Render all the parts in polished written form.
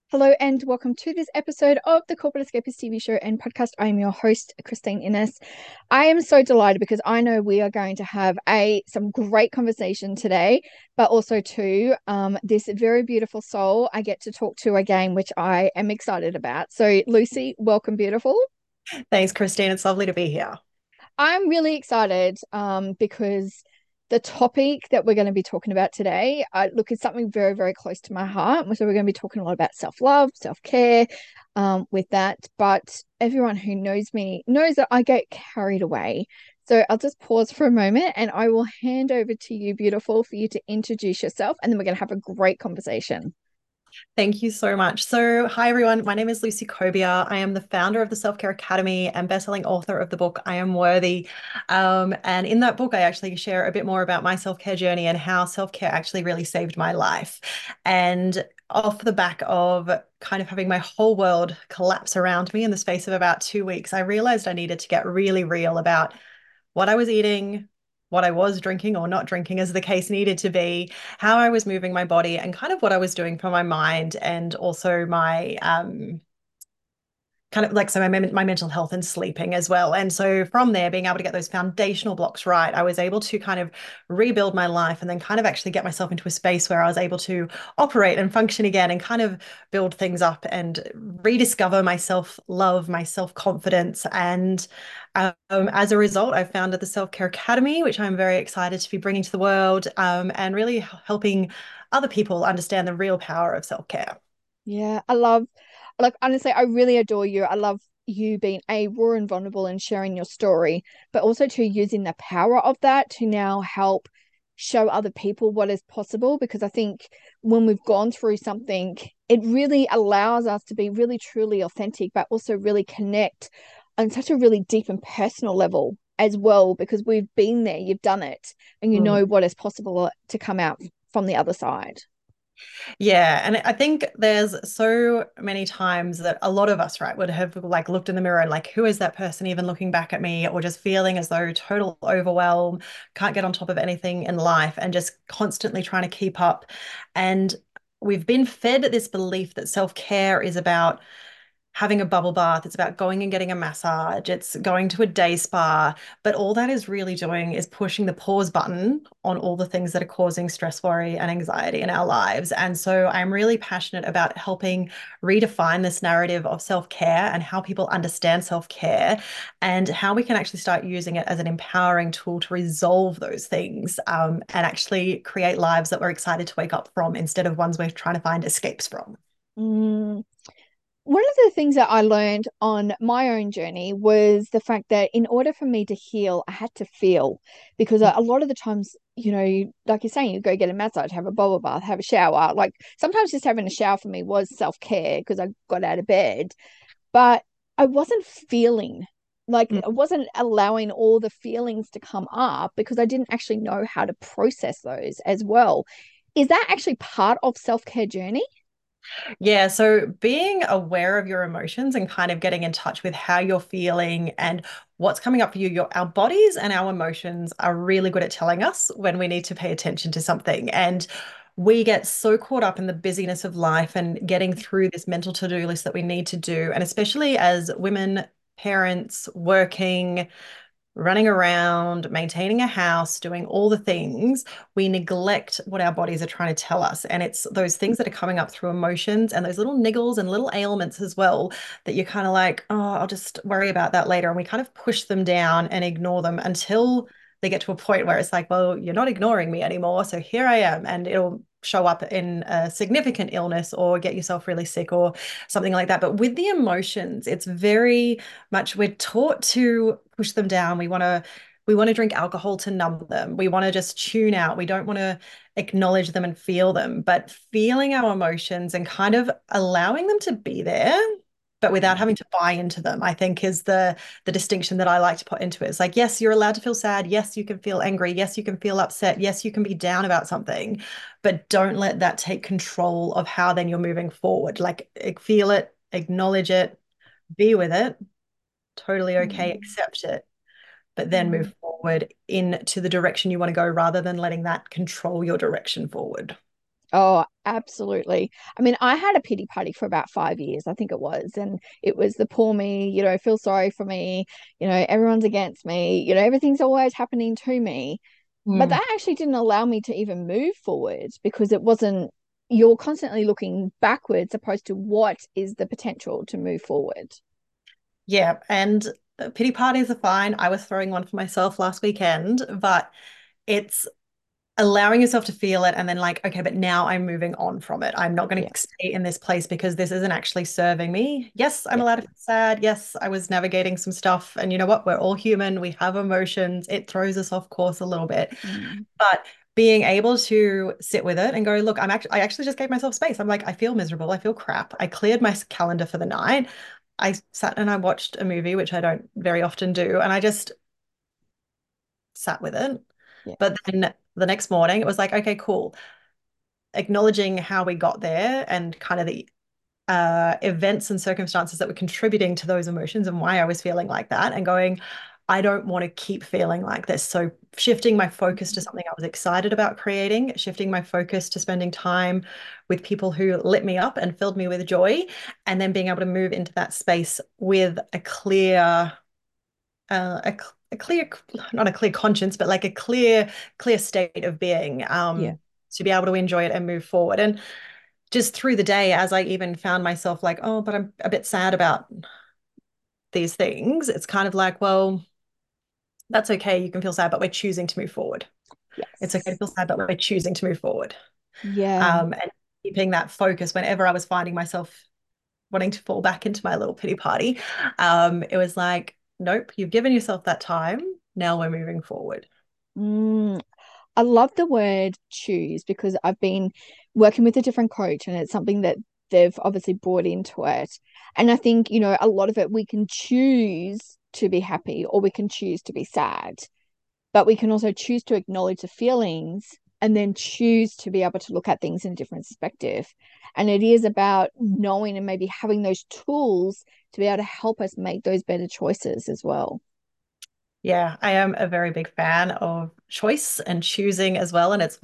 Hello and welcome to this episode of the Corporate Escapist TV show and podcast. I am your host, Christine Innes. I am so delighted because I know we are going to have some great conversation today, but also too this very beautiful soul I get to talk to again, which I am excited about. So Lucy, welcome, beautiful. Thanks, Christine. It's lovely to be here. I'm really excited because the topic that we're going to be talking about today, look, is something very, very close to my heart. So we're going to be talking a lot about self-love, self-care with that. But everyone who knows me knows that I get carried away. So I'll just pause for a moment and I will hand over to you, beautiful, for you to introduce yourself. And then we're going to have a great conversation. Thank you so much. So, hi everyone. My name is Lucy Cobia. I am the founder of the Self Care Academy and bestselling author of the book I Am Worthy. And in that book, I actually share a bit more about my self care journey and how self care actually really saved my life. And off the back of kind of having my whole world collapse around me in the space of about 2 weeks, I realized I needed to get really real about what I was eating, what I was drinking or not drinking, as the case needed to be, how I was moving my body, and kind of what I was doing for my mind and also my kind of like my mental health and sleeping as well. And so from there, being able to get those foundational blocks right, I was able to kind of rebuild my life and then kind of actually get myself into a space where I was able to operate and function again and kind of build things up and rediscover my self-love, my self-confidence. And as a result, I founded the Self-Care Academy, which I'm very excited to be bringing to the world, and really helping other people understand the real power of self-care. Yeah, I love, like, honestly, I really adore you. I love you being raw and vulnerable and sharing your story, but also to using the power of that to now help show other people what is possible. Because I think when we've gone through something, it really allows us to be really truly authentic, but also really connect on such a really deep and personal level as well, because we've been there, you've done it, and you Mm. know what is possible to come out from the other side. Yeah, and I think there's so many times that a lot of us, right, would have like looked in the mirror and like, who is that person even looking back at me, or just feeling as though total overwhelm, can't get on top of anything in life, and just constantly trying to keep up. And we've been fed this belief that self-care is about having a bubble bath, it's about going and getting a massage, it's going to a day spa. But all that is really doing is pushing the pause button on all the things that are causing stress, worry, and anxiety in our lives. And so I'm really passionate about helping redefine this narrative of self-care and how people understand self-care and how we can actually start using it as an empowering tool to resolve those things, and actually create lives that we're excited to wake up from instead of ones we're trying to find escapes from. Mm. One of the things that I learned on my own journey was the fact that in order for me to heal, I had to feel. Because a lot of the times, like you're saying, you go get a massage, have a bubble bath, have a shower. Like sometimes just having a shower for me was self-care because I got out of bed, but I wasn't feeling, like I wasn't allowing all the feelings to come up because I didn't actually know how to process those as well. Is that actually part of self-care journey? Yeah, so being aware of your emotions and kind of getting in touch with how you're feeling and what's coming up for you, our bodies and our emotions are really good at telling us when we need to pay attention to something. And we get so caught up in the busyness of life and getting through this mental to-do list that we need to do. And especially as women, parents, working, running around, maintaining a house, doing all the things, we neglect what our bodies are trying to tell us. And it's those things that are coming up through emotions and those little niggles and little ailments as well that you're kind of like, oh, I'll just worry about that later. And we kind of push them down and ignore them until they get to a point where it's like, well, you're not ignoring me anymore. So here I am. And it'll show up in a significant illness or get yourself really sick or something like that. But with the emotions, it's very much we're taught to push them down. We want to drink alcohol to numb them. We want to just tune out. We don't want to acknowledge them and feel them, but feeling our emotions and kind of allowing them to be there, but without having to buy into them, I think is the distinction that I like to put into it. It's like, yes, you're allowed to feel sad. Yes, you can feel angry. Yes, you can feel upset. Yes, you can be down about something, but don't let that take control of how then you're moving forward. Like feel it, acknowledge it, be with it, totally okay, Mm. accept it, but then Mm. move forward into the direction you want to go rather than letting that control your direction forward. Oh, absolutely. I mean, I had a pity party for about 5 years, I think it was. And it was the poor me, feel sorry for me, everyone's against me, everything's always happening to me. But Mm. that actually didn't allow me to even move forward because it wasn't, you're constantly looking backwards opposed to what is the potential to move forward. Yeah, and pity parties are fine. I was throwing one for myself last weekend, but it's allowing yourself to feel it and then like, okay, but now I'm moving on from it. I'm not going Yeah. to stay in this place because this isn't actually serving me. Yes, I'm Yeah. allowed to feel sad. Yes, I was navigating some stuff. And you know what? We're all human. We have emotions. It throws us off course a little bit. Mm. But being able to sit with it and go, look, I actually just gave myself space. I'm like, I feel miserable. I feel crap. I cleared my calendar for the night. I sat and I watched a movie, which I don't very often do, and I just sat with it. Yeah. But then the next morning, it was like, okay, cool. Acknowledging how we got there and kind of the events and circumstances that were contributing to those emotions and why I was feeling like that, and going, I don't want to keep feeling like this. So shifting my focus to something I was excited about creating, shifting my focus to spending time with people who lit me up and filled me with joy, and then being able to move into that space with a clear a clear, not a clear conscience, but like a clear state of being, Yeah. to be able to enjoy it and move forward. And just through the day, as I even found myself like, oh, but I'm a bit sad about these things, it's kind of like, well, that's okay. You can feel sad, but we're choosing to move forward. It's okay to Yes. feel sad, but we're choosing to move forward. Yeah. And keeping that focus whenever I was finding myself wanting to fall back into my little pity party, it was like, nope, you've given yourself that time. Now we're moving forward. Mm, I love the word choose because I've been working with a different coach and it's something that they've obviously brought into it. And I think, a lot of it we can choose to be happy or we can choose to be sad, but we can also choose to acknowledge the feelings and then choose to be able to look at things in a different perspective. And it is about knowing and maybe having those tools to be able to help us make those better choices as well. Yeah, I am a very big fan of choice and choosing as well. And it's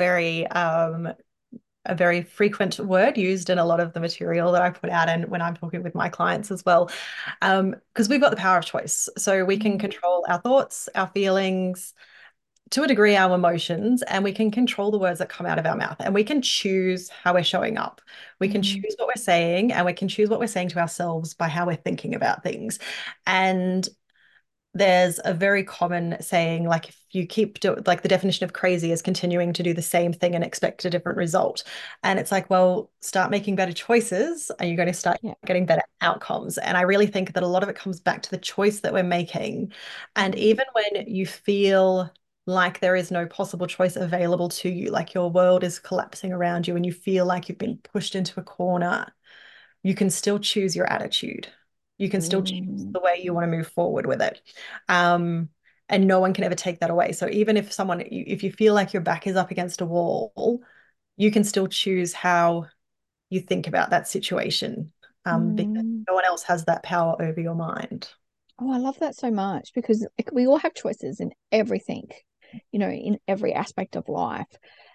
a very frequent word used in a lot of the material that I put out and when I'm talking with my clients as well. Because we've got the power of choice. So we can Mm. control our thoughts, our feelings, to a degree, our emotions, and we can control the words that come out of our mouth. And we can choose how we're showing up. We can Mm. choose what we're saying, and we can choose what we're saying to ourselves by how we're thinking about things. And there's a very common saying, like if you like the definition of crazy is continuing to do the same thing and expect a different result. And it's like, well, start making better choices and you're going to start Yeah. getting better outcomes. And I really think that a lot of it comes back to the choice that we're making. And Mm. even when you feel like there is no possible choice available to you, like your world is collapsing around you and you feel like you've been pushed into a corner, you can still choose your attitude. You can still choose Mm. the way you want to move forward with it. Um, and no one can ever take that away. So even if you feel like your back is up against a wall, you can still choose how you think about that situation, because Mm. no one else has that power over your mind. Oh, I love that so much because we all have choices in everything, in every aspect of life.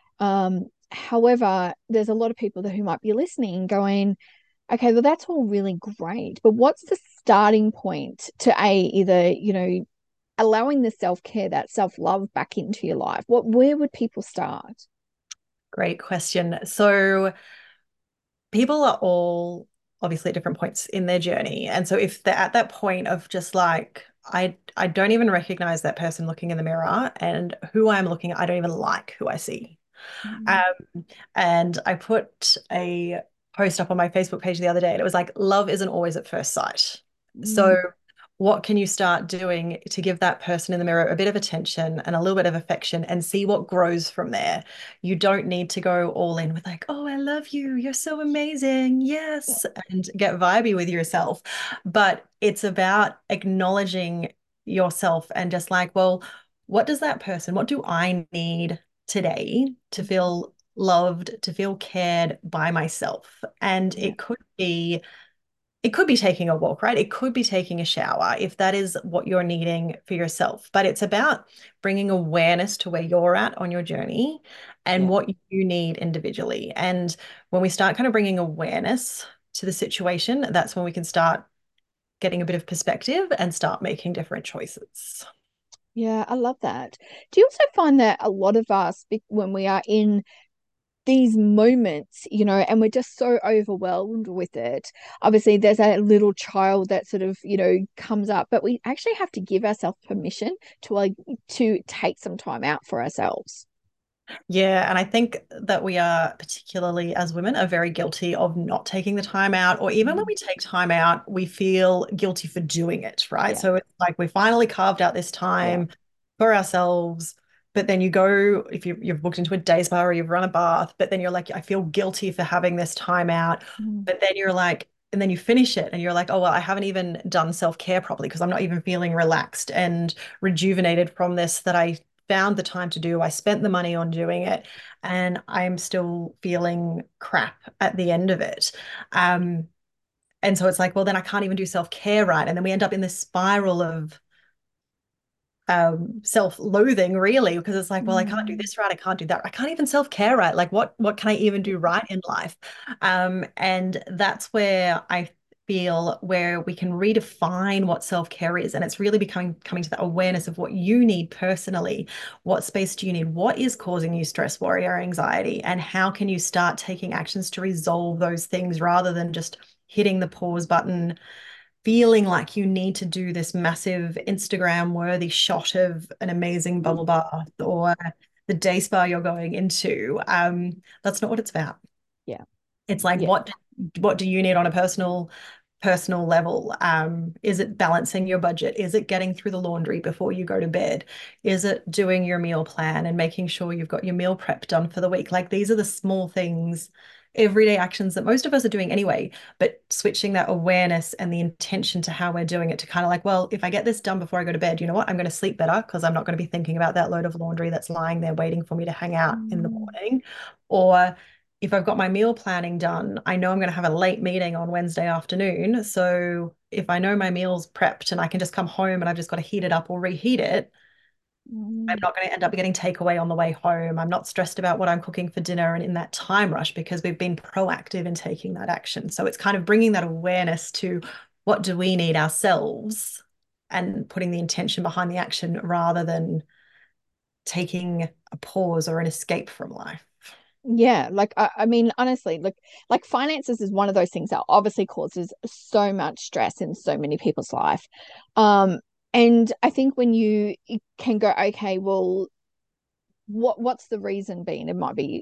However, there's a lot of people who might be listening going, okay, well, that's all really great, but what's the starting point to either, allowing the self-care, that self-love back into your life? Where would people start? Great question. So people are all obviously at different points in their journey. And so if they're at that point of just like, I don't even recognize that person looking in the mirror and who I'm looking at, I don't even like who I see. Mm. Um, and I put a post up on my Facebook page the other day, and it was like, love isn't always at first sight. So, Mm. what can you start doing to give that person in the mirror a bit of attention and a little bit of affection and see what grows from there? You don't need to go all in with, like, oh, I love you. You're so amazing. Yeah. Yes. And get vibey with yourself. But it's about acknowledging yourself and just like, well, what does that person, what do I need today to Mm. feel loved, to feel cared by myself? And Yeah. it could be it could be taking a walk, right? It could be taking a shower if that is what you're needing for yourself. But it's about bringing awareness to where you're at on your journey and Yeah. what you need individually. And when we start kind of bringing awareness to the situation, that's when we can start getting a bit of perspective and start making different choices. Yeah, I love that. Do you also find that a lot of us, when we are in these moments, and we're just so overwhelmed with it. Obviously, there's a little child that sort of, comes up, but we actually have to give ourselves permission to take some time out for ourselves. Yeah, and I think that we are, particularly as women, are very guilty of not taking the time out, or even when Mm. we take time out, we feel guilty for doing it, right? Yeah, So it's like we finally carved out this yeah. time for ourselves, but then you go, if you've booked into a day spa or you've run a bath, but then you're like, I feel guilty for having this time out. Mm. But then you're like, and then you finish it and you're like, oh, well, I haven't even done self-care properly because I'm not even feeling relaxed and rejuvenated from this that I found the time to do. I spent the money on doing it, and I'm still feeling crap at the end of it. Um, and so it's like, well, then I can't even do self-care right. And then we end up in this spiral of self-loathing, really, because it's like, well, I can't do Mm. this right, I can't do that, I can't even self-care right. Like, what can I even do right in life? And that's where I feel where we can redefine what self-care is, and it's really becoming coming to the awareness of what you need personally. What space do you need? What is causing you stress, worry, or anxiety? And how can you start taking actions to resolve those things rather than just hitting the pause button, feeling like you need to do this massive Instagram worthy shot of an amazing bubble bath or the day spa you're going into. That's not what it's about. Yeah, It's like yeah. what do you need on a personal level? Is it balancing your budget? Is it getting through the laundry before you go to bed? Is it doing your meal plan and making sure you've got your meal prep done for the week? Like these are the small things, everyday actions that most of us are doing anyway, but switching that awareness and the intention to how we're doing it to kind of like, well, if I get this done before I go to bed, you know what? I'm going to sleep better because I'm not going to be thinking about that load of laundry that's lying there waiting for me to hang out in the Mm. morning. Or if I've got my meal planning done, I know I'm going to have a late meeting on Wednesday afternoon. So if I know my meal's prepped and I can just come home and I've just got to heat it up or reheat it, I'm Mm. not going to end up getting takeaway on the way home. I'm not stressed about what I'm cooking for dinner and in that time rush because we've been proactive in taking that action. So it's kind of bringing that awareness to what do we need ourselves and putting the intention behind the action rather than taking a pause or an escape from life. Yeah, like I mean, honestly, like finances is one of those things that obviously causes so much stress in so many people's life. Um, and I think when you can go, okay, well, what's the reason being? It might be,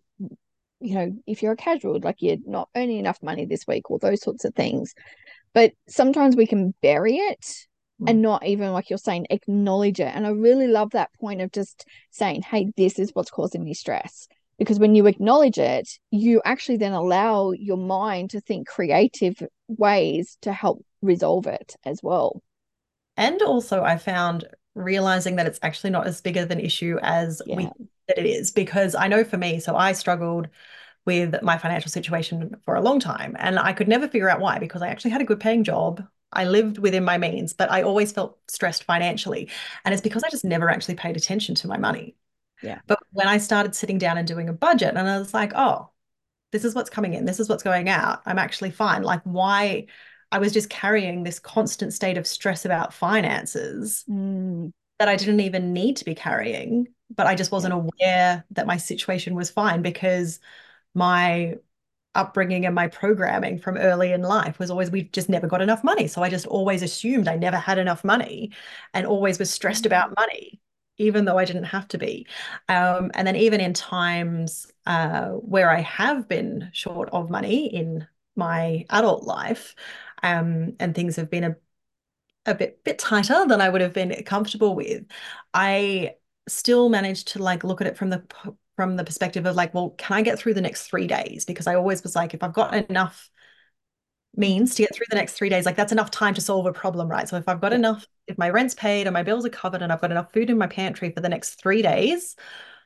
if you're a casual, like you're not earning enough money this week, or those sorts of things. But sometimes we can bury it and not even, like you're saying, acknowledge it. And I really love that point of just saying, hey, this is what's causing me stress. Because when you acknowledge it, you actually then allow your mind to think creative ways to help resolve it as well. And also, I found realizing that it's actually not as big of an issue as we Yeah. think that it is. Because I know for me, so I struggled with my financial situation for a long time, and I could never figure out why, because I actually had a good paying job. I lived within my means, but I always felt stressed financially. And it's because I just never actually paid attention to my money. Yeah. But when I started sitting down and doing a budget, and I was like, oh, this is what's coming in, this is what's going out, I'm actually fine. Like, why? I was just carrying this constant state of stress about finances Mm, that I didn't even need to be carrying, but I just yeah. wasn't aware that my situation was fine because my upbringing and my programming from early in life was always we just never got enough money. So I just always assumed I never had enough money and always was stressed Mm, about money, even though I didn't have to be. And then even in times where I have been short of money in my adult life, and things have been a bit tighter than I would have been comfortable with, I still managed to like look at it from the perspective of like, well, can I get through the next 3 days? Because I always was like, if I've got enough mm, means to get through the next 3 days, like that's enough time to solve a problem, right? So if I've got yeah. enough, if my rent's paid and my bills are covered and I've got enough food in my pantry for the next 3 days,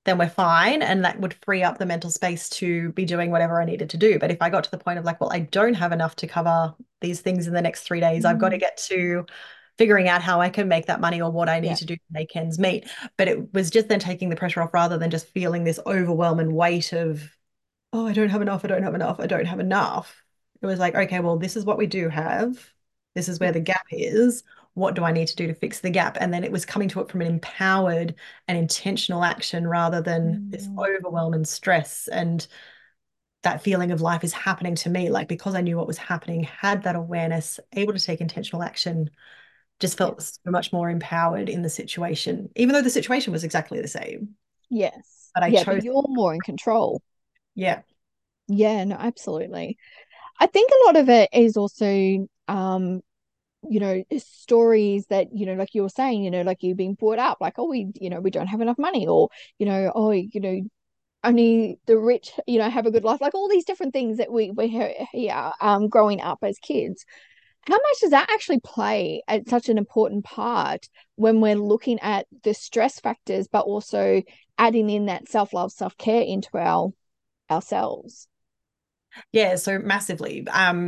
then we're fine. And that would free up the mental space to be doing whatever I needed to do. But if I got to the point of like, well, I don't have enough to cover these things in the next 3 days, I've got to Mm. get to figuring out how I can make that money or what I need Yeah. to do to make ends meet. But it was just then taking the pressure off rather than just feeling this overwhelming weight of, oh, I don't have enough, I don't have enough, I don't have enough. It was like, okay, well, this is what we do have. This is where Yeah. the gap is. What do I need to do to fix the gap? And then it was coming to it from an empowered and intentional action rather than this Mm. overwhelm and stress and that feeling of life is happening to me. Like because I knew what was happening, had that awareness, able to take intentional action, just Yeah. felt so much more empowered in the situation, even though the situation was exactly the same. Yes. But I Yeah, but chose, you're more in control. yeah, Yeah, no, absolutely. I think a lot of it is also stories that, like you were saying, like you've been brought up, like, oh, we don't have enough money, or, oh, only the rich, have a good life, like all these different things that we hear growing up as kids. How much does that actually play at such an important part when we're looking at the stress factors, but also adding in that self-love, self-care into ourselves? yeah, so massively.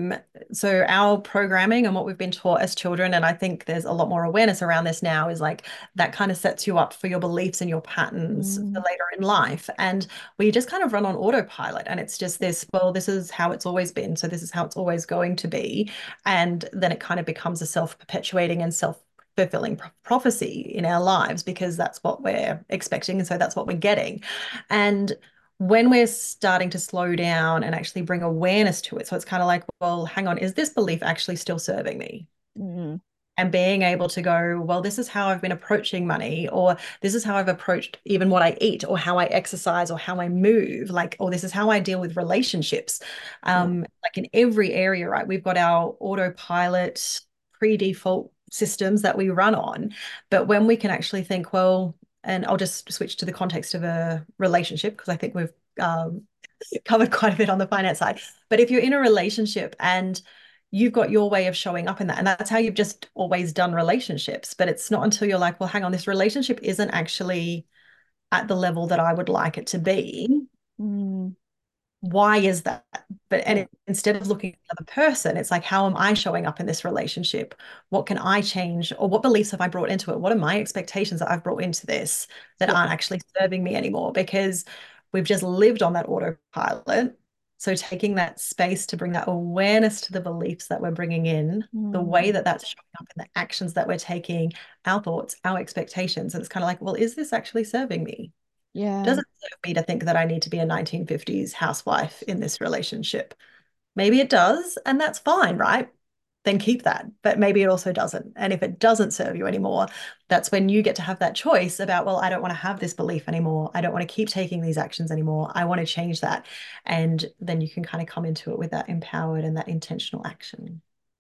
So our programming and what we've been taught as children, and I think there's a lot more awareness around this now, is like that kind of sets you up for your beliefs and your patterns for Mm, later in life. And we just kind of run on autopilot. And it's just this, well, this is how it's always been. So this is how it's always going to be. And then it kind of becomes a self-perpetuating and self-fulfilling prophecy in our lives because that's what we're expecting. And so that's what we're getting. And when we're starting to slow down and actually bring awareness to it. So it's kind of like, well, hang on, is this belief actually still serving me? mm, And being able to go, well, this is how I've been approaching money, or this is how I've approached even what I eat, or how I exercise, or how I move, like, or this is how I deal with relationships. yeah. Like in every area, right? We've got our autopilot pre-default systems that we run on. But when we can actually think, well, and I'll just switch to the context of a relationship because I think we've um, covered quite a bit on the finance side. But if you're in a relationship and you've got your way of showing up in that, and that's how you've just always done relationships, but it's not until you're like, well, hang on, this relationship isn't actually at the level that I would like it to be. Mm, Why is that? But yeah. and instead of looking at the other person, it's like, how am I showing up in this relationship? What can I change? Or what beliefs have I brought into it? What are my expectations that I've brought into this that Yeah. aren't actually serving me anymore? Because we've just lived on that autopilot. So taking that space to bring that awareness to the beliefs that we're bringing in, the way Mm, that that's showing up in the actions that we're taking, our thoughts, our expectations. And it's kind of like, well, is this actually serving me? yeah. Doesn't serve me to think that I need to be a 1950s housewife in this relationship. Maybe it does, and that's fine, right? Then keep that. But maybe it also doesn't. And if it doesn't serve you anymore, that's when you get to have that choice about, well, I don't want to have this belief anymore. I don't want to keep taking these actions anymore. I want to change that. And then you can kind of come into it with that empowered and that intentional action.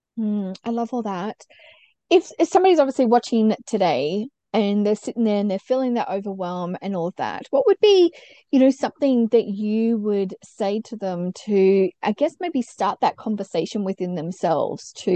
I love all that. If somebody's obviously watching today and they're sitting there and they're feeling that overwhelm and all of that, what would be, something that you would say to them to, I guess, maybe start that conversation within themselves to,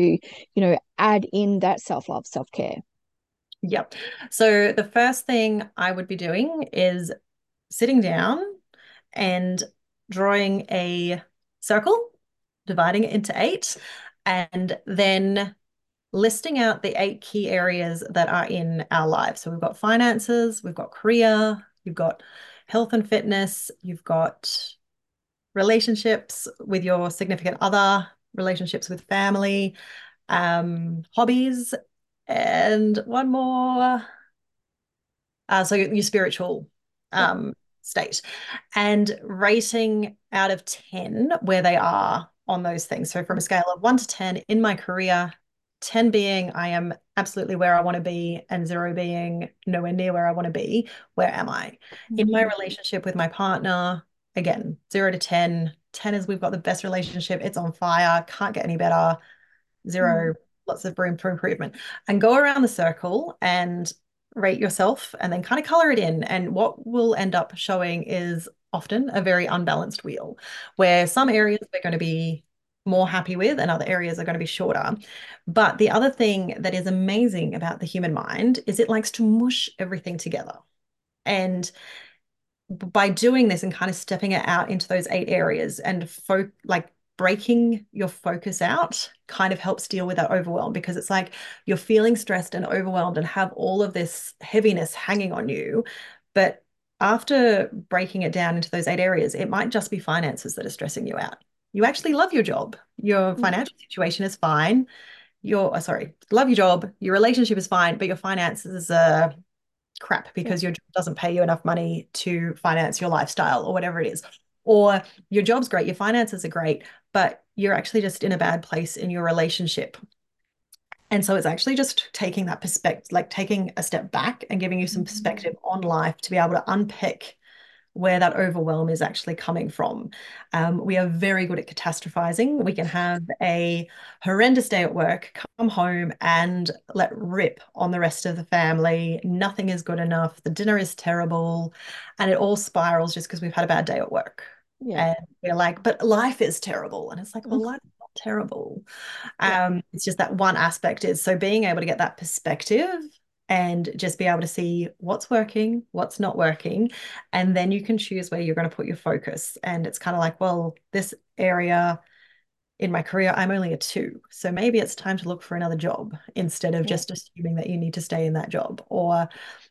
add in that self-love, self-care? Yep. So the first thing I would be doing is sitting down and drawing a circle, dividing it into eight, and then listing out the eight key areas that are in our lives. So we've got finances, we've got career, you've got health and fitness, you've got relationships with your significant other, relationships with family, hobbies, and one more. So your spiritual Yeah. state and rating out of 10 where they are on those things. So from a scale of 1 to 10 in my career, 10 being I am absolutely where I want to be, and 0 being nowhere near where I want to be, where am I? In my Mm, relationship with my partner, again, 0 to 10. 10 is we've got the best relationship, it's on fire, can't get any better. mm, 0, lots of room for improvement. And go around the circle and rate yourself and then kind of color it in. And what will end up showing is often a very unbalanced wheel where some areas we're going to be more happy with and other areas are going to be shorter. But the other thing that is amazing about the human mind is it likes to mush everything together. And by doing this and kind of stepping it out into those 8 areas and like breaking your focus out kind of helps deal with that overwhelm, because it's like you're feeling stressed and overwhelmed and have all of this heaviness hanging on you. But after breaking it down into those 8 areas, it might just be finances that are stressing you out. You actually love your job. Your Yeah. financial situation is fine. Sorry, love your job. Your relationship is fine, but your finances are crap Yeah. because your job doesn't pay you enough money to finance your lifestyle or whatever it is. Or your job's great, your finances are great, but you're actually just in a bad place in your relationship. And so it's actually just taking that perspective, like taking a step back and giving you some Mhm. perspective on life to be able to unpick where that overwhelm is actually coming from. We are very good at catastrophizing. We can have a horrendous day at work, come home and let rip on the rest of the family. Nothing is good enough. The dinner is terrible. And it all spirals just because we've had a bad day at work. Yeah. And we're like, but life is terrible. And it's like, well, life is not terrible. Yeah. It's just that one aspect is so being able to get that perspective and just be able to see what's working, what's not working, and then you can choose where you're going to put your focus. And it's kind of like, well, this area in my career, I'm only a 2. So maybe it's time to look for another job instead of Yeah. just assuming that you need to stay in that job. Or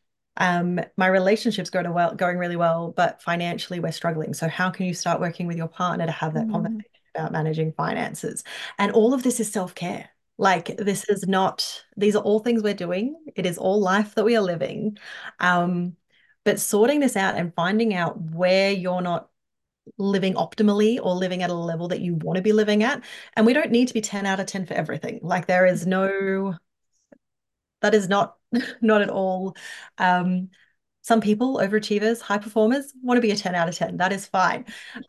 my relationships going really well, but financially we're struggling. So how can you start working with your partner to have that Mm. conversation about managing finances? And all of this is self-care. Like this is not, these are all things we're doing. It is all life that we are living. But sorting this out and finding out where you're not living optimally or living at a level that you want to be living at. And we don't need to be 10 out of 10 for everything. Like there is no, that is not not at all. Um, some people, overachievers, high performers, want to be a 10 out of 10. That is fine.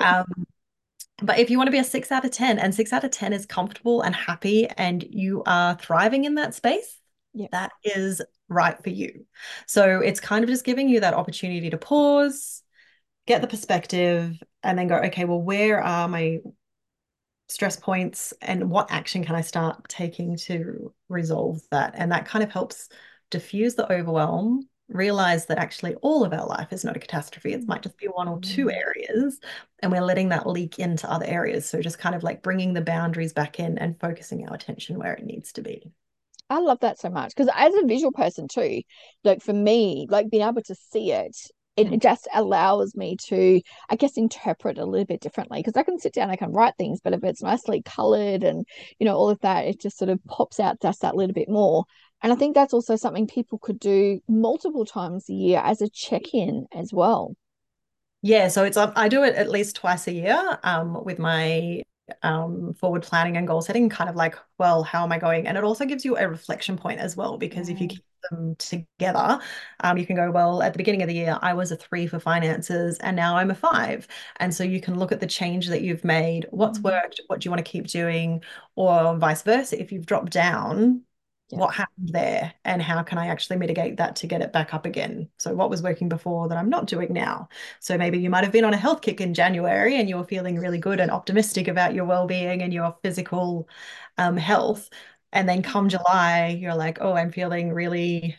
But if you want to be a 6 out of 10 and 6 out of 10 is comfortable and happy and you are thriving in that space, Yeah. that is right for you. So it's kind of just giving you that opportunity to pause, get the perspective, and then go, okay, well, where are my stress points and what action can I start taking to resolve that? And that kind of helps diffuse the overwhelm, realize that actually all of our life is not a catastrophe. It might just be 1 or 2 Mm. areas, and we're letting that leak into other areas. So just kind of like bringing the boundaries back in and focusing our attention where it needs to be. I love that so much because as a visual person too, like for me, like being able to see it, it just allows me to, I guess, interpret a little bit differently because I can sit down, I can write things, but if it's nicely colored and, all of that, it just sort of pops out just that little bit more. And I think that's also something people could do multiple times a year as a check-in as well. Yeah, so it's I do it at least twice a year with my forward planning and goal setting, kind of like, well, how am I going? And it also gives you a reflection point as well, because if you Yeah. keep them together, you can go, well, at the beginning of the year, I was a 3 for finances and now I'm a 5. And so you can look at the change that you've made, what's Mm. worked, what do you want to keep doing, or vice versa. If you've dropped down, Yeah. what happened there and how can I actually mitigate that to get it back up again? So what was working before that I'm not doing now? So maybe you might have been on a health kick in January and you were feeling really good and optimistic about your well-being and your physical health. And then come July, you're like, oh, I'm feeling really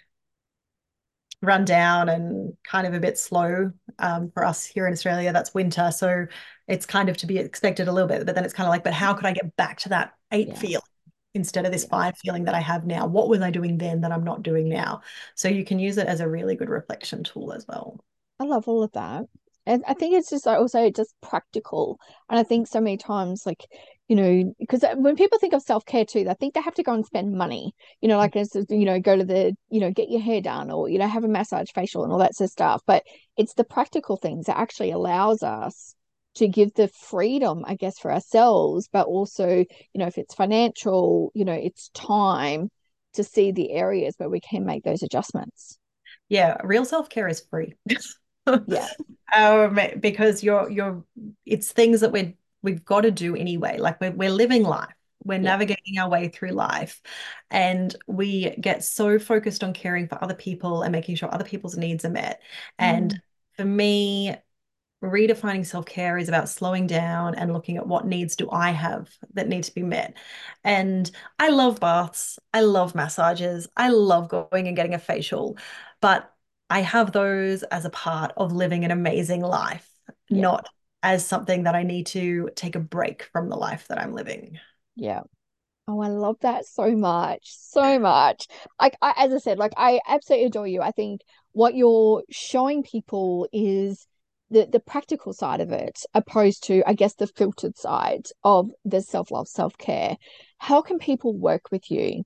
run down and kind of a bit slow. For us here in Australia, that's winter. So it's kind of to be expected a little bit. But then it's kind of like, but how could I get back to that 8 Yeah. feeling instead of this Yeah. 5 feeling that I have now? What was I doing then that I'm not doing now? So you can use it as a really good reflection tool as well. I love all of that. And I think it's just like also just practical. And I think so many times, like, because when people think of self-care too, they think they have to go and spend money, like, go to the, get your hair done or, have a massage facial and all that sort of stuff. But it's the practical things that actually allows us to give the freedom, I guess, for ourselves, but also, if it's financial, it's time to see the areas where we can make those adjustments. Yeah, real self-care is free. Yeah. Because you're it's things that we've got to do anyway. Like we're living life. We're Yeah. navigating our way through life. And we get so focused on caring for other people and making sure other people's needs are met. And Mm. for me, redefining self-care is about slowing down and looking at what needs do I have that need to be met. And I love baths. I love massages. I love going and getting a facial. But I have those as a part of living an amazing life, Yeah. not as something that I need to take a break from the life that I'm living. Yeah. Oh, I love that so much, so much. Like as I said, like I absolutely adore you. I think what you're showing people is the practical side of it, opposed to, I guess, the filtered side of the self-love, self-care. How can people work with you?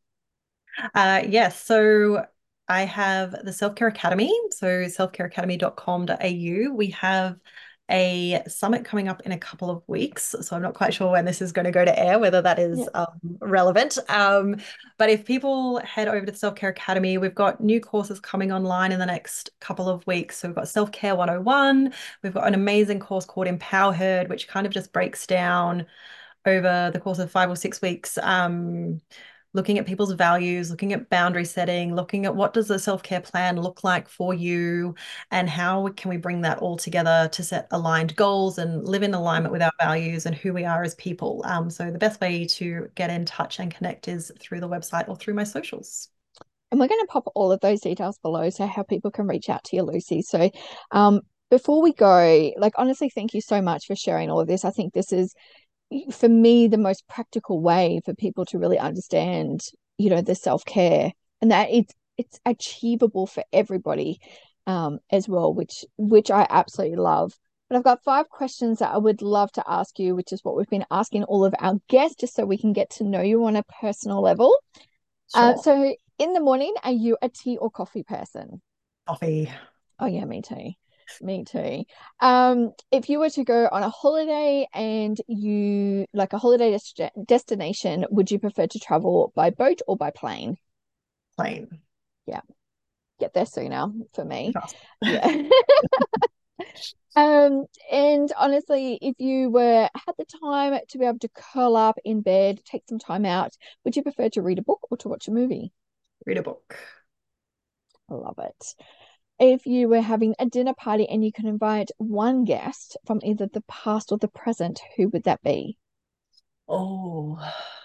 Yes, so I have the Self Care Academy, so selfcareacademy.com.au. We have a summit coming up in a couple of weeks, so I'm not quite sure when this is going to go to air, whether that Yeah. is relevant. But if people head over to the Self Care Academy, we've got new courses coming online in the next couple of weeks. So we've got Self Care 101, we've got an amazing course called Empower Herd, which kind of just breaks down over the course of 5 or 6 weeks, looking at people's values, looking at boundary setting, looking at what does a self-care plan look like for you, and how can we bring that all together to set aligned goals and live in alignment with our values and who we are as people. So the best way to get in touch and connect is through the website or through my socials. And we're going to pop all of those details below so how people can reach out to you, Lucy. So, before we go, like honestly, thank you so much for sharing all of this. I think this is, for me, the most practical way for people to really understand, the self-care, and that it's achievable for everybody, as well, which I absolutely love. But I've got 5 questions that I would love to ask you, which is what we've been asking all of our guests, just so we can get to know you on a personal level. Sure. So in the morning, are you a tea or coffee person? Coffee. Oh yeah, me too. Me too. If you were to go on a holiday and you like a holiday destination, would you prefer to travel by boat or by plane? Plain. Yeah, get there sooner for me. Fast. Yeah. And honestly, if you were had the time to be able to curl up in bed, take some time out, would you prefer to read a book or to watch a movie? Read a book. I love it. If you were having a dinner party and you can invite one guest from either the past or the present, who would that be? Oh,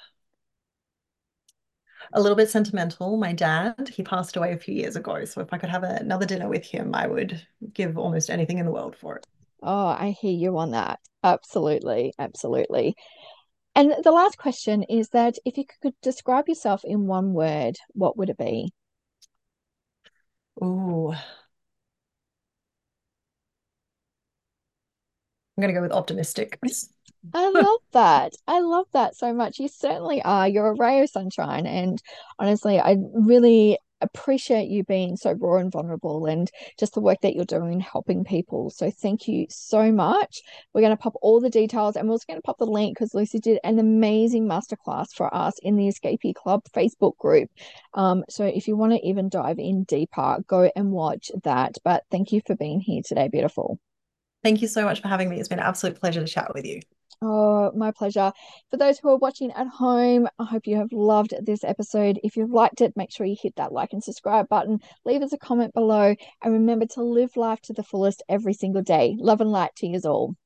a little bit sentimental. My dad, he passed away a few years ago. So if I could have another dinner with him, I would give almost anything in the world for it. Oh, I hear you on that. Absolutely, absolutely. And the last question is that if you could describe yourself in one word, what would it be? Ooh, I'm going to go with optimistic. I love that. I love that so much. You certainly are. You're a ray of sunshine. And honestly, I really appreciate you being so raw and vulnerable and just the work that you're doing helping people. So thank you so much. We're going to pop all the details and we're also going to pop the link because Lucy did an amazing masterclass for us in the Escapee Club Facebook group. So if you want to even dive in deeper, go and watch that. But thank you for being here today, beautiful. Thank you so much for having me. It's been an absolute pleasure to chat with you. Oh, my pleasure. For those who are watching at home, I hope you have loved this episode. If you've liked it, make sure you hit that like and subscribe button. Leave us a comment below. And remember to live life to the fullest every single day. Love and light to you all.